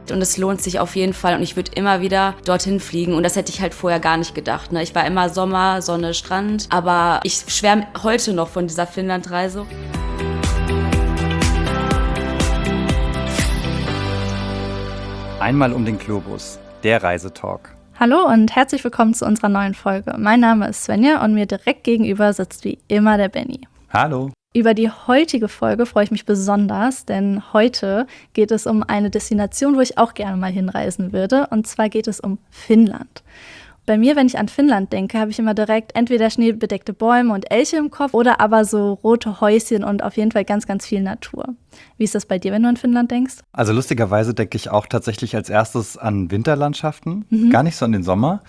Und es lohnt sich auf jeden Fall und ich würde immer wieder dorthin fliegen und das hätte ich halt vorher gar nicht gedacht. Ne? Ich war immer Sommer, Sonne, Strand, aber ich schwärme heute noch von dieser Finnlandreise. Einmal um den Globus, der Reisetalk. Hallo und herzlich willkommen zu unserer neuen Folge. Mein Name ist Svenja und mir direkt gegenüber sitzt wie immer der Benny. Hallo. Über die heutige Folge freue ich mich besonders, denn heute geht es um eine Destination, wo ich auch gerne mal hinreisen würde. Und zwar geht es um Finnland. Bei mir, wenn ich an Finnland denke, habe ich immer direkt entweder schneebedeckte Bäume und Elche im Kopf oder aber so rote Häuschen und auf jeden Fall ganz, ganz viel Natur. Wie ist das bei dir, wenn du an Finnland denkst? Also lustigerweise denke ich auch tatsächlich als erstes an Winterlandschaften, gar nicht so an den Sommer.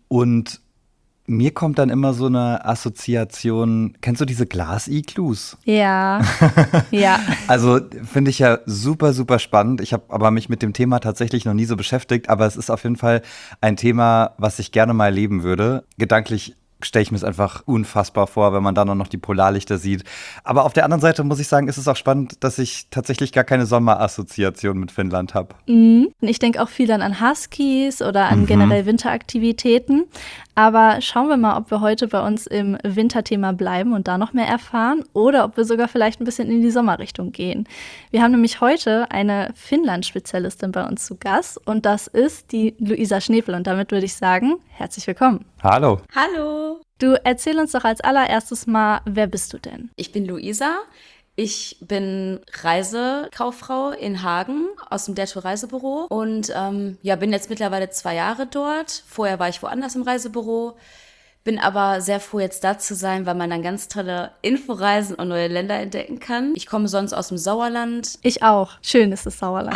Und mir kommt dann immer so eine Assoziation, kennst du diese Glas-Iglus? Ja, ja. Also finde ich ja super, super spannend. Ich habe aber mich mit dem Thema tatsächlich noch nie so beschäftigt, aber es ist auf jeden Fall ein Thema, was ich gerne mal erleben würde. Gedanklich stelle ich mir es einfach unfassbar vor, wenn man dann auch noch die Polarlichter sieht. Aber auf der anderen Seite muss ich sagen, ist es auch spannend, dass ich tatsächlich gar keine Sommerassoziation mit Finnland habe. Ich denke auch viel dann an Huskies oder an generell Winteraktivitäten. Aber schauen wir mal, ob wir heute bei uns im Winterthema bleiben und da noch mehr erfahren oder ob wir sogar vielleicht ein bisschen in die Sommerrichtung gehen. Wir haben nämlich heute eine Finnland-Spezialistin bei uns zu Gast und das ist die Luisa Schnepel. Und damit würde ich sagen, herzlich willkommen. Hallo. Hallo! Du, erzähl uns doch als allererstes mal, wer bist du denn? Ich bin Luisa. Ich bin Reisekauffrau in Hagen aus dem Detto Reisebüro und bin jetzt mittlerweile 2 Jahre dort. Vorher war ich woanders im Reisebüro, bin aber sehr froh, jetzt da zu sein, weil man dann ganz tolle Inforeisen und neue Länder entdecken kann. Ich komme sonst aus dem Sauerland. Ich auch. Schön ist das Sauerland.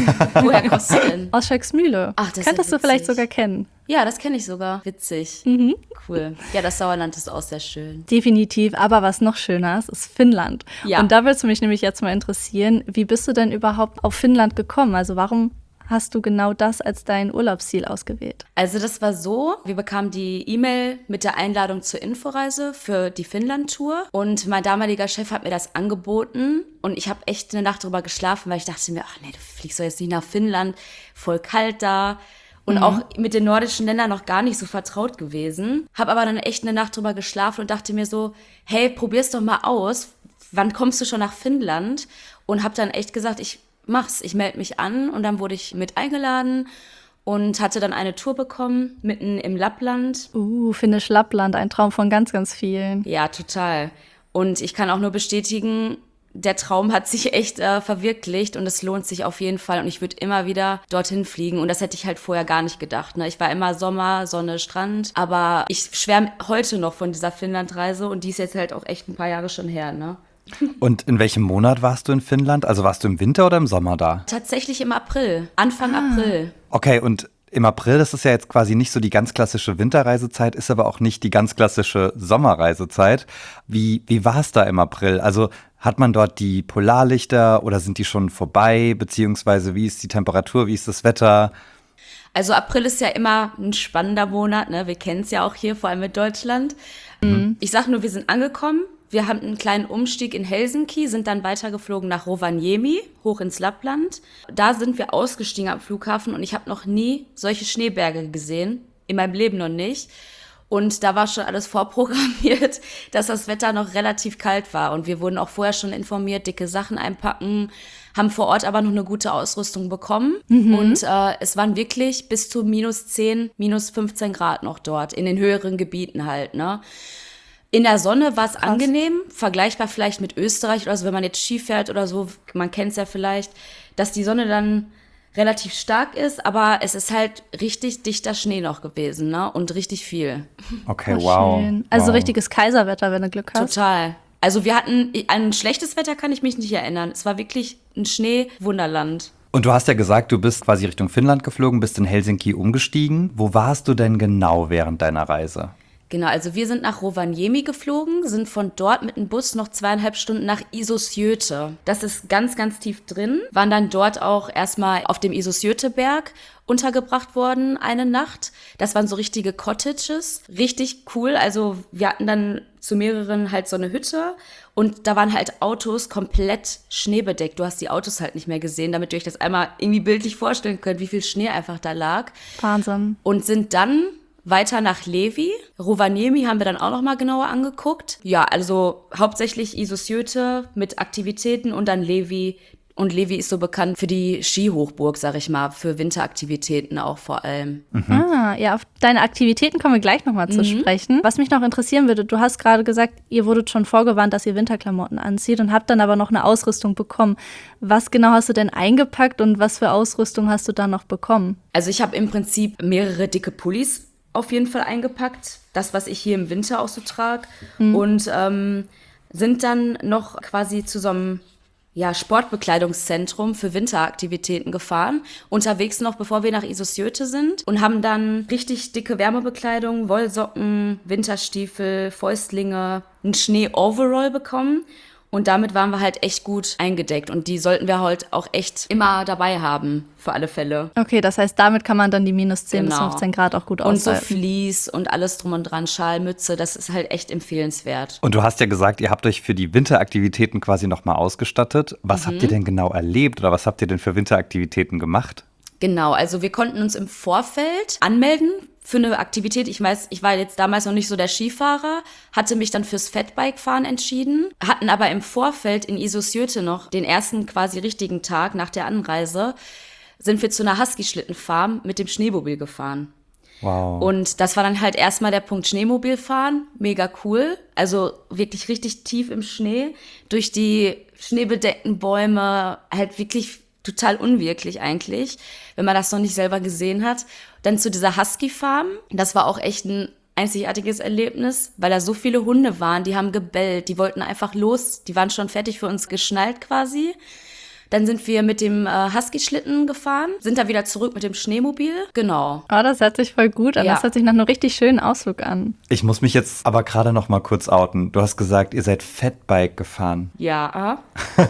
Woher kommst du denn? Aus Schöcksmühle. Ach, das ist Könntest ja du vielleicht witzig. sogar kennen. Ja, das kenne ich sogar. Witzig. Cool. Ja, das Sauerland ist auch sehr schön. Definitiv, aber was noch schöner ist, ist Finnland. Ja. Und da würde es mich nämlich jetzt mal interessieren, wie bist du denn überhaupt auf Finnland gekommen? Also warum hast du genau das als dein Urlaubsziel ausgewählt? Also das war so, wir bekamen die E-Mail mit der Einladung zur Inforeise für die Finnland-Tour und mein damaliger Chef hat mir das angeboten und ich habe echt eine Nacht drüber geschlafen, weil ich dachte mir, ach nee, du fliegst doch jetzt nicht nach Finnland, voll kalt da. Und auch mit den nordischen Ländern noch gar nicht so vertraut gewesen. Habe aber dann echt eine Nacht drüber geschlafen und dachte mir so, hey, probier's doch mal aus. Wann kommst du schon nach Finnland? Und habe dann echt gesagt, ich mach's. Ich melde mich an. Und dann wurde ich mit eingeladen und hatte dann eine Tour bekommen, mitten im Lappland. Finnisch Lappland, ein Traum von ganz, ganz vielen. Ja, total. Und ich kann auch nur bestätigen, der Traum hat sich echt verwirklicht und es lohnt sich auf jeden Fall und ich würde immer wieder dorthin fliegen und das hätte ich halt vorher gar nicht gedacht. Ne? Ich war immer Sommer, Sonne, Strand, aber ich schwärme heute noch von dieser Finnlandreise und die ist jetzt halt auch echt ein paar Jahre schon her. Ne? Und in welchem Monat warst du in Finnland? Also warst du im Winter oder im Sommer da? Tatsächlich im April, Anfang April. Okay, und im April, das ist ja jetzt quasi nicht so die ganz klassische Winterreisezeit, ist aber auch nicht die ganz klassische Sommerreisezeit. Wie war es da im April? Also hat man dort die Polarlichter oder sind die schon vorbei? Beziehungsweise wie ist die Temperatur, wie ist das Wetter? Also April ist ja immer ein spannender Monat, ne? Wir kennen es ja auch hier, vor allem in Deutschland. Ich sag nur, wir sind angekommen. Wir haben einen kleinen Umstieg in Helsinki, sind dann weitergeflogen nach Rovaniemi, hoch ins Lappland. Da sind wir ausgestiegen am Flughafen und ich habe noch nie solche Schneeberge gesehen, in meinem Leben noch nicht. Und da war schon alles vorprogrammiert, dass das Wetter noch relativ kalt war. Und wir wurden auch vorher schon informiert, dicke Sachen einpacken, haben vor Ort aber noch eine gute Ausrüstung bekommen. Und es waren wirklich bis zu -10, -15 Grad noch dort, in den höheren Gebieten halt, ne? In der Sonne war es angenehm, vergleichbar vielleicht mit Österreich oder so, wenn man jetzt Ski fährt oder so, man kennt es ja vielleicht, dass die Sonne dann relativ stark ist, aber es ist halt richtig dichter Schnee noch gewesen, ne? Und richtig viel. Okay, wow. Schön. Also wow. richtiges Kaiserwetter, wenn du Glück hast. Total. Also wir hatten, an schlechtes Wetter kann ich mich nicht erinnern. Es war wirklich ein Schneewunderland. Und du hast ja gesagt, du bist quasi Richtung Finnland geflogen, bist in Helsinki umgestiegen. Wo warst du denn genau während deiner Reise? Genau, also wir sind nach Rovaniemi geflogen, sind von dort mit dem Bus noch 2,5 Stunden nach Isusjöte. Das ist ganz, ganz tief drin. Waren dann dort auch erstmal auf dem Isusjöte-Berg untergebracht worden, eine Nacht. Das waren so richtige Cottages. Richtig cool. Also wir hatten dann zu mehreren halt so eine Hütte und da waren halt Autos komplett schneebedeckt. Du hast die Autos halt nicht mehr gesehen, damit ihr euch das einmal irgendwie bildlich vorstellen könnt, wie viel Schnee einfach da lag. Wahnsinn. Und sind dann weiter nach Levi. Rovaniemi haben wir dann auch noch mal genauer angeguckt. Ja, also hauptsächlich Isusjöte mit Aktivitäten und dann Levi. Und Levi ist so bekannt für die Skihochburg, sag ich mal, für Winteraktivitäten auch vor allem. Ja, auf deine Aktivitäten kommen wir gleich nochmal zu sprechen. Was mich noch interessieren würde, du hast gerade gesagt, ihr wurdet schon vorgewarnt, dass ihr Winterklamotten anzieht und habt dann aber noch eine Ausrüstung bekommen. Was genau hast du denn eingepackt und was für Ausrüstung hast du dann noch bekommen? Also ich habe im Prinzip mehrere dicke Pullis auf jeden Fall eingepackt. Das, was ich hier im Winter auch so trage. Und sind dann noch quasi zu so einem Sportbekleidungszentrum für Winteraktivitäten gefahren. Unterwegs noch, bevor wir nach Isusjöte sind. Und haben dann richtig dicke Wärmebekleidung, Wollsocken, Winterstiefel, Fäustlinge, einen Schnee-Overall bekommen. Und damit waren wir halt echt gut eingedeckt. Und die sollten wir halt auch echt immer dabei haben, für alle Fälle. Okay, das heißt, damit kann man dann die minus 10 bis Genau. 15 Grad auch gut Und so aushalten. Vlies und alles drum und dran, Schal, Mütze, das ist halt echt empfehlenswert. Und du hast ja gesagt, ihr habt euch für die Winteraktivitäten quasi nochmal ausgestattet. Was habt ihr denn genau erlebt oder was habt ihr denn für Winteraktivitäten gemacht? Genau, also wir konnten uns im Vorfeld anmelden für eine Aktivität. Ich weiß, ich war jetzt damals noch nicht so der Skifahrer, hatte mich dann fürs Fatbike-Fahren entschieden, hatten aber im Vorfeld in Isusjöte noch den ersten quasi richtigen Tag nach der Anreise, sind wir zu einer Husky-Schlittenfarm mit dem Schneemobil gefahren. Wow. Und das war dann halt erstmal der Punkt Schneemobilfahren, mega cool, also wirklich richtig tief im Schnee, durch die schneebedeckten Bäume, halt wirklich total unwirklich eigentlich, wenn man das noch nicht selber gesehen hat. Dann zu dieser Husky-Farm, das war auch echt ein einzigartiges Erlebnis, weil da so viele Hunde waren, die haben gebellt, die wollten einfach los, die waren schon fertig für uns geschnallt quasi. Dann sind wir mit dem Husky-Schlitten gefahren, sind da wieder zurück mit dem Schneemobil. Genau. Oh, das hört sich voll gut an. Ja. Das hört sich nach einem richtig schönen Ausflug an. Ich muss mich jetzt aber gerade noch mal kurz outen. Du hast gesagt, ihr seid Fatbike gefahren. Ja.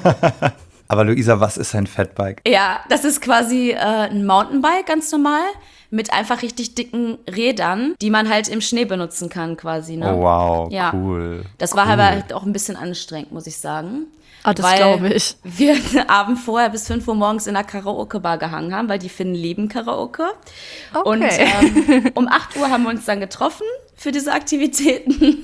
Aber Luisa, was ist ein Fatbike? Ja, das ist quasi ein Mountainbike, ganz normal, mit einfach richtig dicken Rädern, die man halt im Schnee benutzen kann quasi. Ne? Oh wow, Ja. cool. Das war aber halt auch ein bisschen anstrengend, muss ich sagen. Oh, das weil glaube ich. wir den Abend vorher bis 5 Uhr morgens in einer Karaoke-Bar gehangen haben, weil die Finnen lieben Karaoke. Okay. Und um 8 Uhr haben wir uns dann getroffen für diese Aktivitäten.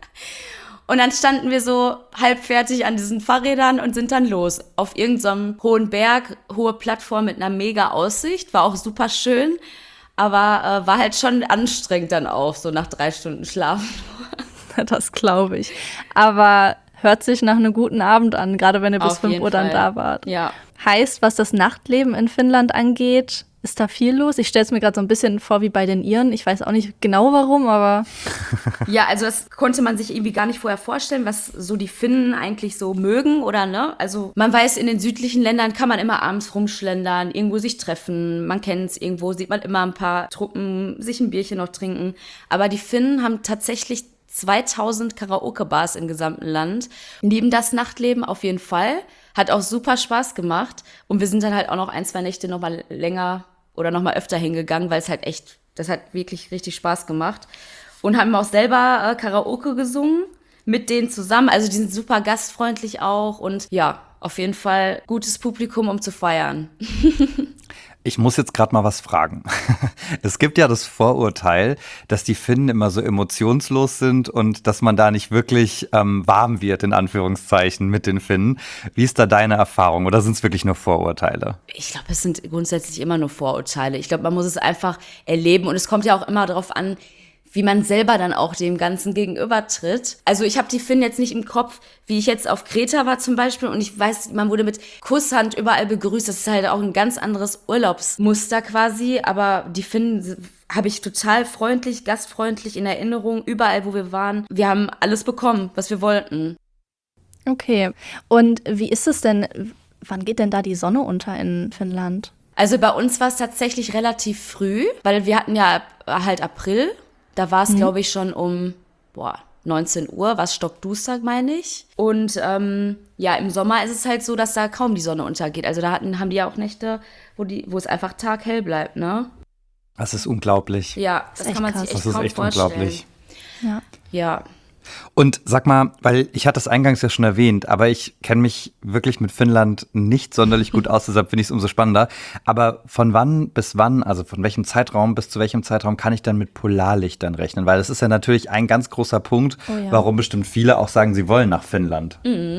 Und dann standen wir so halb fertig an diesen Fahrrädern und sind dann los. Auf irgendeinem hohen Berg, hohe Plattform mit einer mega Aussicht. War auch super schön, aber war halt schon anstrengend dann auch, so nach 3 Stunden Schlaf. Das glaube ich. Aber hört sich nach einem guten Abend an, gerade wenn ihr bis Auf 5 jeden Uhr dann Fall. da wart. Ja. Heißt, was das Nachtleben in Finnland angeht, ist da viel los? Ich stelle es mir gerade so ein bisschen vor wie bei den Iren. Ich weiß auch nicht genau warum, aber Ja, also das konnte man sich irgendwie gar nicht vorher vorstellen, was so die Finnen eigentlich so mögen oder ne? Also man weiß, in den südlichen Ländern kann man immer abends rumschlendern, irgendwo sich treffen, man kennt es, irgendwo sieht man immer ein paar Truppen, sich ein Bierchen noch trinken. Aber die Finnen haben tatsächlich 2000 Karaoke-Bars im gesamten Land. Lieben das Nachtleben auf jeden Fall. Hat auch super Spaß gemacht. Und wir sind dann halt auch noch 1, 2 Nächte noch mal länger oder noch mal öfter hingegangen, weil es halt echt, das hat wirklich richtig Spaß gemacht. Und haben auch selber Karaoke gesungen mit denen zusammen. Also die sind super gastfreundlich auch. Und ja, auf jeden Fall gutes Publikum, um zu feiern. Ich muss jetzt gerade mal was fragen. Es gibt ja das Vorurteil, dass die Finnen immer so emotionslos sind und dass man da nicht wirklich warm wird, in Anführungszeichen, mit den Finnen. Wie ist da deine Erfahrung oder sind es wirklich nur Vorurteile? Ich glaube, es sind grundsätzlich immer nur Vorurteile. Ich glaube, man muss es einfach erleben. Und es kommt ja auch immer darauf an, wie man selber dann auch dem Ganzen gegenübertritt. Also ich habe die Finnen jetzt nicht im Kopf, wie ich jetzt auf Kreta war zum Beispiel und ich weiß, man wurde mit Kusshand überall begrüßt. Das ist halt auch ein ganz anderes Urlaubsmuster quasi, aber die Finnen habe ich total freundlich, gastfreundlich in Erinnerung, überall, wo wir waren. Wir haben alles bekommen, was wir wollten. okay. Und wie ist es denn, wann geht denn da die Sonne unter in Finnland? Also bei uns war es tatsächlich relativ früh, weil wir hatten ja halt April. Da war es, glaube ich, schon um 19 Uhr, war es stockduster, meine ich. Und ja, im Sommer ist es halt so, dass da kaum die Sonne untergeht. Also da haben die ja auch Nächte, wo es einfach taghell bleibt, ne? Das ist unglaublich. Ja, das kann man sich echt kaum vorstellen. Das ist echt unglaublich. Ja. Und sag mal, weil ich hatte es eingangs ja schon erwähnt, aber ich kenne mich wirklich mit Finnland nicht sonderlich gut aus, deshalb finde ich es umso spannender. Aber von wann bis wann, also von welchem Zeitraum bis zu welchem Zeitraum kann ich dann mit Polarlichtern rechnen? Weil das ist ja natürlich ein ganz großer Punkt, warum bestimmt viele auch sagen, sie wollen nach Finnland.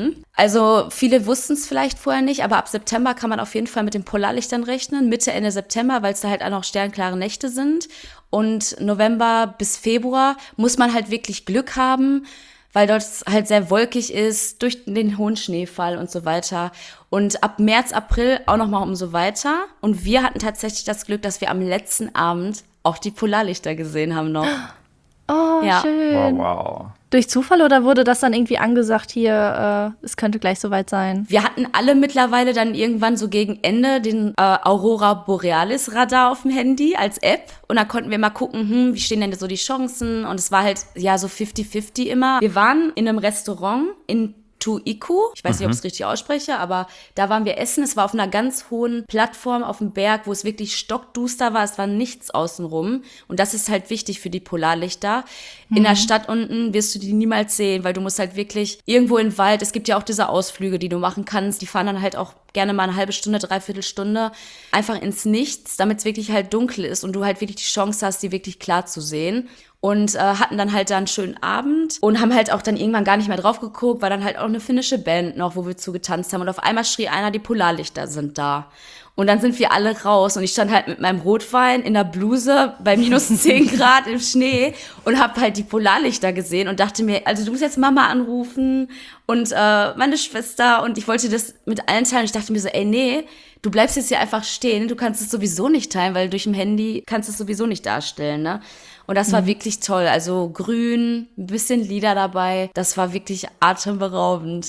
Also viele wussten es vielleicht vorher nicht, aber ab September kann man auf jeden Fall mit den Polarlichtern rechnen, Mitte, Ende September, weil es da halt auch noch sternklare Nächte sind. Und November bis Februar muss man halt wirklich Glück haben, weil dort halt sehr wolkig ist, durch den hohen Schneefall und so weiter. Und ab März, April auch nochmal umso weiter. Und wir hatten tatsächlich das Glück, dass wir am letzten Abend auch die Polarlichter gesehen haben noch. Oh, ja. Schön. Wow. Durch Zufall oder wurde das dann irgendwie angesagt, hier, es könnte gleich soweit sein? Wir hatten alle mittlerweile dann irgendwann so gegen Ende den Aurora Borealis Radar auf dem Handy als App. Und da konnten wir mal gucken, wie stehen denn so die Chancen? Und es war halt ja so 50-50 immer. Wir waren in einem Restaurant in Tuiku. Ich weiß nicht, ob ich es richtig ausspreche, aber da waren wir essen. Es war auf einer ganz hohen Plattform auf dem Berg, wo es wirklich stockduster war. Es war nichts außenrum. Und das ist halt wichtig für die Polarlichter. In der Stadt unten wirst du die niemals sehen, weil du musst halt wirklich irgendwo in den Wald. Es gibt ja auch diese Ausflüge, die du machen kannst. Die fahren dann halt auch gerne mal eine halbe Stunde, 3/4 Stunde einfach ins Nichts, damit es wirklich halt dunkel ist und du halt wirklich die Chance hast, die wirklich klar zu sehen. Und hatten dann halt da einen schönen Abend und haben halt auch dann irgendwann gar nicht mehr drauf geguckt, war dann halt auch eine finnische Band noch, wo wir zu getanzt haben. Und auf einmal schrie einer, die Polarlichter sind da. Und dann sind wir alle raus und ich stand halt mit meinem Rotwein in der Bluse bei minus 10 Grad im Schnee und hab halt die Polarlichter gesehen und dachte mir, also du musst jetzt Mama anrufen und meine Schwester und ich wollte das mit allen teilen. Ich dachte mir so, ey, nee, du bleibst jetzt hier einfach stehen, du kannst es sowieso nicht teilen, weil durch ein Handy kannst du es sowieso nicht darstellen, ne? Und das war wirklich toll. Also grün, ein bisschen Lieder dabei. Das war wirklich atemberaubend.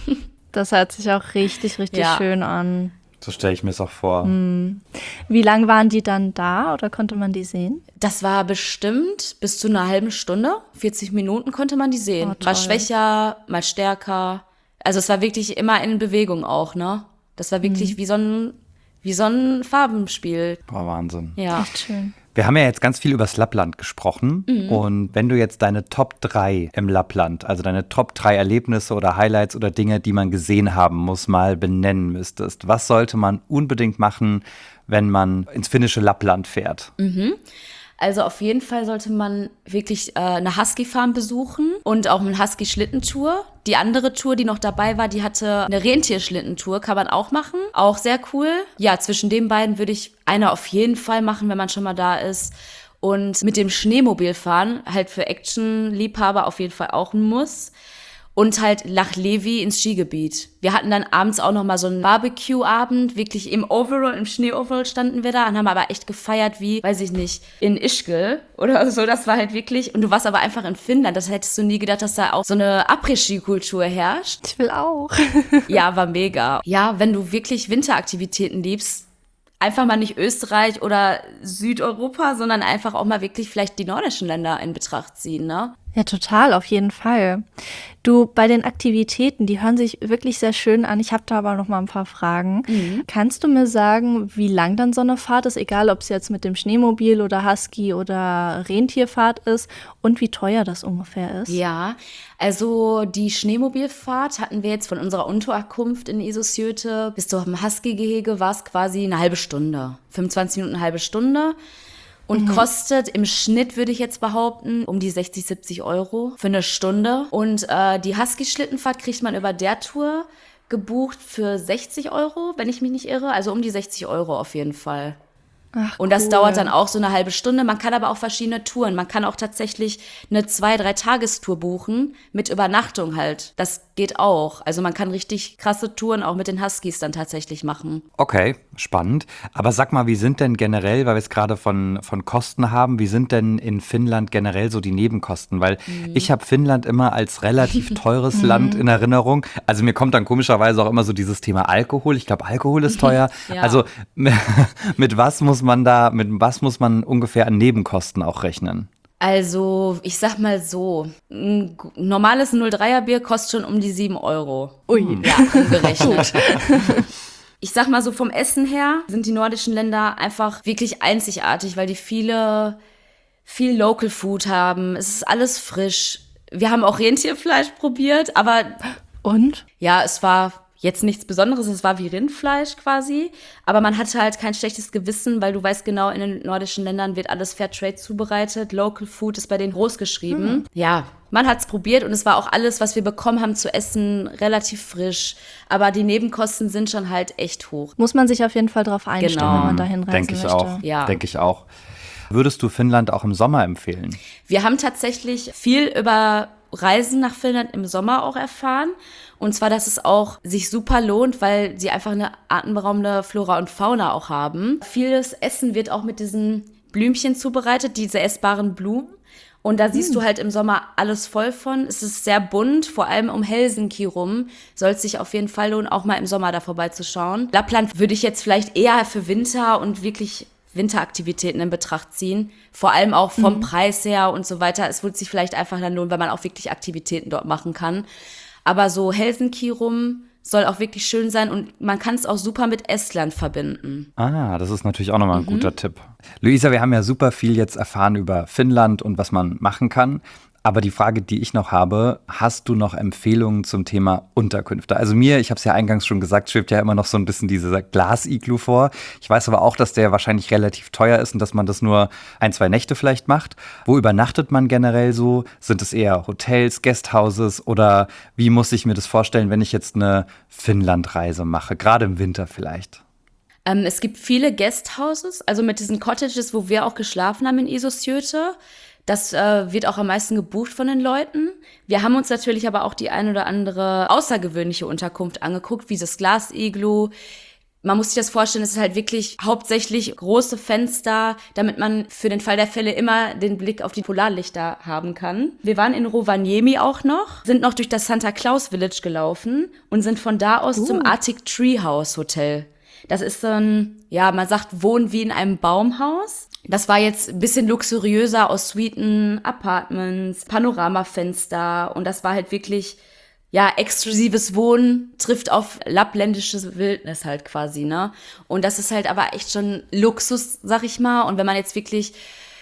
Das hört sich auch richtig, richtig schön an. So stelle ich mir es auch vor. Wie lang waren die dann da oder konnte man die sehen? Das war bestimmt bis zu einer halben Stunde. 40 Minuten konnte man die sehen. Oh, mal schwächer, mal stärker. Also es war wirklich immer in Bewegung auch, ne? Das war wirklich wie so ein Farbenspiel. Boah, Wahnsinn. Ja. Echt schön. Wir haben ja jetzt ganz viel über das Lappland gesprochen und wenn du jetzt deine Top 3 im Lappland, also deine Top 3 Erlebnisse oder Highlights oder Dinge, die man gesehen haben muss, mal benennen müsstest, was sollte man unbedingt machen, wenn man ins finnische Lappland fährt? Also auf jeden Fall sollte man wirklich eine Husky-Farm besuchen und auch eine Husky-Schlittentour. Die andere Tour, die noch dabei war, die hatte eine Rentierschlittentour, kann man auch machen. Auch sehr cool. Ja, zwischen den beiden würde ich eine auf jeden Fall machen, wenn man schon mal da ist. Und mit dem Schneemobil fahren, halt für Action-Liebhaber auf jeden Fall auch ein Muss. Und halt Lach Levi ins Skigebiet. Wir hatten dann abends auch noch mal so einen Barbecue-Abend, wirklich im Overall, im Schnee-Overall standen wir da und haben aber echt gefeiert wie, weiß ich nicht, in Ischgl oder so, das war halt wirklich, und du warst aber einfach in Finnland, das hättest du nie gedacht, dass da auch so eine Après-Ski-Kultur herrscht. Ich will auch. Ja, war mega. Ja, wenn du wirklich Winteraktivitäten liebst, einfach mal nicht Österreich oder Südeuropa, sondern einfach auch mal wirklich vielleicht die nordischen Länder in Betracht ziehen, ne? Ja, total, auf jeden Fall. Du, bei den Aktivitäten, die hören sich wirklich sehr schön an. Ich habe da aber noch mal ein paar Fragen. Kannst du mir sagen, wie lang dann so eine Fahrt ist, egal ob es jetzt mit dem Schneemobil oder Husky oder Rentierfahrt ist und wie teuer das ungefähr ist? Ja, also die Schneemobilfahrt hatten wir jetzt von unserer Unterkunft in Isusjöte bis zum Husky-Gehege war es quasi eine halbe Stunde. 25 Minuten, eine halbe Stunde. Und kostet im Schnitt, würde ich jetzt behaupten, um die 60, 70 Euro für eine Stunde. Und die Husky-Schlittenfahrt kriegt man über der Tour gebucht für 60 Euro, wenn ich mich nicht irre. Also um die 60 Euro auf jeden Fall. Ach, und das cool. dauert dann auch so eine halbe Stunde. Man kann aber auch verschiedene Touren. Man kann auch tatsächlich eine 2-3 Tagestour buchen mit Übernachtung halt. Das geht auch. Also man kann richtig krasse Touren auch mit den Huskies dann tatsächlich machen. Okay, spannend. Aber sag mal, wie sind denn generell, weil wir es gerade von Kosten haben, wie sind denn in Finnland generell so die Nebenkosten? Weil ich habe Finnland immer als relativ teures Land in Erinnerung. Also mir kommt dann komischerweise auch immer so dieses Thema Alkohol. Ich glaube, Alkohol ist teuer. Ja. Also mit was muss man ungefähr an Nebenkosten auch rechnen? Also, ich sag mal so, ein normales 0,3er Bier kostet schon um die 7 €. Ui. Ja, umgerechnet. Ich sag mal so, vom Essen her sind die nordischen Länder einfach wirklich einzigartig, weil die viel Local Food haben. Es ist alles frisch. Wir haben auch Rentierfleisch probiert, aber Und? ja, es war jetzt nichts Besonderes, es war wie Rindfleisch quasi, aber man hatte halt kein schlechtes Gewissen, weil du weißt genau, in den nordischen Ländern wird alles Fairtrade zubereitet, Local Food ist bei denen groß geschrieben. Ja, man hat's probiert und es war auch alles, was wir bekommen haben zu essen, relativ frisch, aber die Nebenkosten sind schon halt echt hoch. Muss man sich auf jeden Fall drauf einstellen, Genau. wenn man dahin reisen Denke ich möchte. auch. Ja. Denke ich auch. Würdest du Finnland auch im Sommer empfehlen? Wir haben tatsächlich viel über Reisen nach Finnland im Sommer auch erfahren. Und zwar, dass es auch sich super lohnt, weil sie einfach eine atemberaubende Flora und Fauna auch haben. Vieles Essen wird auch mit diesen Blümchen zubereitet, diese essbaren Blumen. Und da siehst du halt im Sommer alles voll von. Es ist sehr bunt, vor allem um Helsinki rum. Soll es sich auf jeden Fall lohnen, auch mal im Sommer da vorbeizuschauen. Lappland würde ich jetzt vielleicht eher für Winter und wirklich Winteraktivitäten in Betracht ziehen. Vor allem auch vom Preis her und so weiter. Es wird sich vielleicht einfach dann lohnen, weil man auch wirklich Aktivitäten dort machen kann. Aber so Helsinki rum soll auch wirklich schön sein und man kann es auch super mit Estland verbinden. Ah, das ist natürlich auch nochmal ein guter Tipp. Luisa, wir haben ja super viel jetzt erfahren über Finnland und was man machen kann. Aber die Frage, die ich noch habe, hast du noch Empfehlungen zum Thema Unterkünfte? Also mir, ich habe es ja eingangs schon gesagt, schwebt ja immer noch so ein bisschen dieser Glas-Iglu vor. Ich weiß aber auch, dass der wahrscheinlich relativ teuer ist und dass man das nur 1-2 Nächte vielleicht macht. Wo übernachtet man generell so? Sind es eher Hotels, Guesthouses oder wie muss ich mir das vorstellen, wenn ich jetzt eine Finnlandreise mache, gerade im Winter vielleicht? Es gibt viele Guesthouses, also mit diesen Cottages, wo wir auch geschlafen haben in Isosyöte. Das wird auch am meisten gebucht von den Leuten. Wir haben uns natürlich aber auch die ein oder andere außergewöhnliche Unterkunft angeguckt, wie das Glas-Iglu. Man muss sich das vorstellen, es ist halt wirklich hauptsächlich große Fenster, damit man für den Fall der Fälle immer den Blick auf die Polarlichter haben kann. Wir waren in Rovaniemi auch noch, sind noch durch das Santa Claus Village gelaufen und sind von da aus zum Arctic Treehouse Hotel. Das ist so ein, ja, man sagt, Wohnen wie in einem Baumhaus. Das war jetzt ein bisschen luxuriöser aus Suiten, Apartments, Panoramafenster und das war halt wirklich, ja, exklusives Wohnen trifft auf lappländisches Wildnis halt quasi, ne? Und das ist halt aber echt schon Luxus, sag ich mal. Und wenn man jetzt wirklich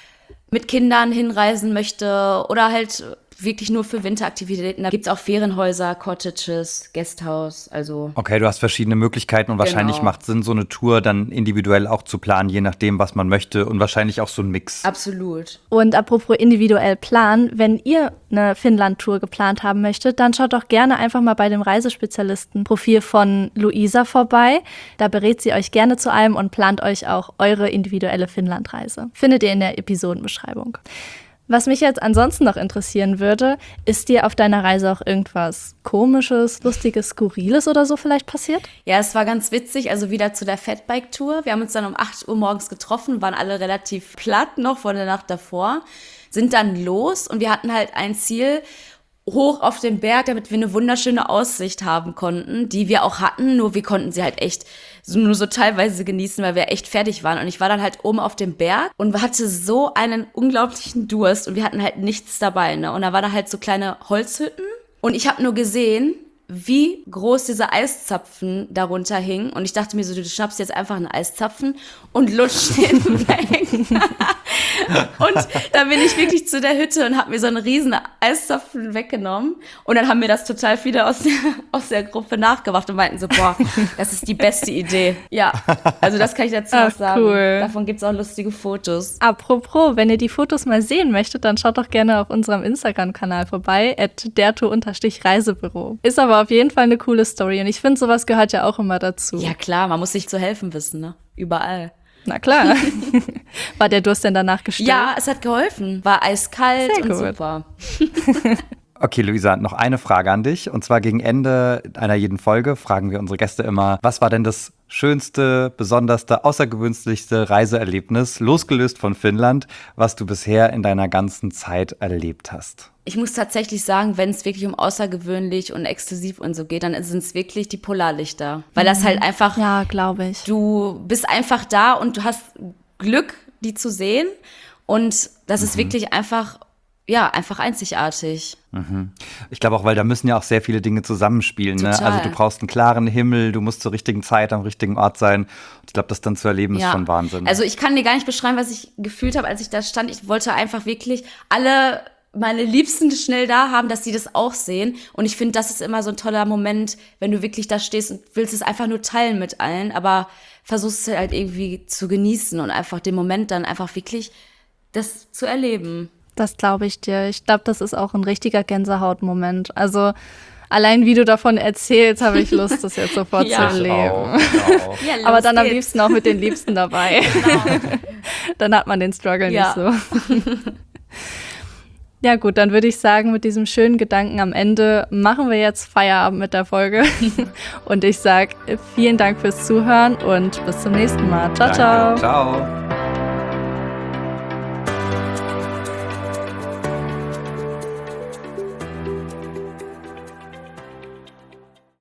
mit Kindern hinreisen möchte oder halt wirklich nur für Winteraktivitäten, da gibt's auch Ferienhäuser, Cottages, Guesthouse, also. Okay, du hast verschiedene Möglichkeiten und wahrscheinlich Genau. macht Sinn, so eine Tour dann individuell auch zu planen, je nachdem, was man möchte und wahrscheinlich auch so ein Mix. Absolut. Und apropos individuell planen, wenn ihr eine Finnland-Tour geplant haben möchtet, dann schaut doch gerne einfach mal bei dem Reisespezialisten-Profil von Luisa vorbei. Da berät sie euch gerne zu allem und plant euch auch eure individuelle Finnlandreise. Findet ihr in der Episodenbeschreibung. Was mich jetzt ansonsten noch interessieren würde, ist dir auf deiner Reise auch irgendwas Komisches, Lustiges, Skurriles oder so vielleicht passiert? Ja, es war ganz witzig, also wieder zu der Fatbike-Tour. Wir haben uns dann um 8 Uhr morgens getroffen, waren alle relativ platt noch von der Nacht davor, sind dann los und wir hatten halt ein Ziel, hoch auf den Berg, damit wir eine wunderschöne Aussicht haben konnten, die wir auch hatten, nur wir konnten sie halt echt nur so teilweise genießen, weil wir echt fertig waren. Und ich war dann halt oben auf dem Berg und hatte so einen unglaublichen Durst und wir hatten halt nichts dabei, ne? Und da waren da halt so kleine Holzhütten und ich habe nur gesehen, wie groß diese Eiszapfen darunter hingen. Und ich dachte mir so, du schnappst jetzt einfach einen Eiszapfen und lutscht den weg. Und dann bin ich wirklich zu der Hütte und habe mir so einen riesen Eiszapfen weggenommen. Und dann haben mir das total viele aus der Gruppe nachgemacht und meinten so, boah, das ist die beste Idee. Ja, also das kann ich dazu noch sagen. Cool. Davon gibt's auch lustige Fotos. Apropos, wenn ihr die Fotos mal sehen möchtet, dann schaut doch gerne auf unserem Instagram-Kanal vorbei, @dertour_reisebüro. Ist aber auf jeden Fall eine coole Story und ich finde, sowas gehört ja auch immer dazu. Ja klar, man muss sich zu helfen wissen, ne? Überall. Na klar. War der Durst denn danach gestillt? Ja, es hat geholfen. War eiskalt Sehr und gut. super. Okay, Luisa, noch eine Frage an dich. Und zwar gegen Ende einer jeden Folge fragen wir unsere Gäste immer, was war denn das schönste, besonderste, außergewöhnlichste Reiseerlebnis, losgelöst von Finnland, was du bisher in deiner ganzen Zeit erlebt hast? Ich muss tatsächlich sagen, wenn es wirklich um außergewöhnlich und exklusiv und so geht, dann sind es wirklich die Polarlichter. Weil das halt einfach, Ja, glaube ich. du bist einfach da und du hast Glück, die zu sehen. Und das ist wirklich einfach einzigartig. Ich glaube auch, weil da müssen ja auch sehr viele Dinge zusammenspielen. Ne? Total. Also du brauchst einen klaren Himmel, du musst zur richtigen Zeit am richtigen Ort sein. Und ich glaube, das dann zu erleben ist schon Wahnsinn. Also ich kann dir gar nicht beschreiben, was ich gefühlt habe, als ich da stand. Ich wollte einfach wirklich alle meine Liebsten schnell da haben, dass sie das auch sehen. Und ich finde, das ist immer so ein toller Moment, wenn du wirklich da stehst und willst es einfach nur teilen mit allen, aber versuchst es halt irgendwie zu genießen und einfach den Moment dann einfach wirklich das zu erleben. Das glaube ich dir. Ich glaube, das ist auch ein richtiger Gänsehautmoment. Also allein wie du davon erzählst, habe ich Lust, das jetzt sofort zu erleben. Ja, aber dann am liebsten auch mit den Liebsten dabei. Genau. Dann hat man den Struggle nicht so. Ja gut, dann würde ich sagen, mit diesem schönen Gedanken am Ende machen wir jetzt Feierabend mit der Folge. Und ich sage vielen Dank fürs Zuhören und bis zum nächsten Mal. Ciao, ciao. Ciao.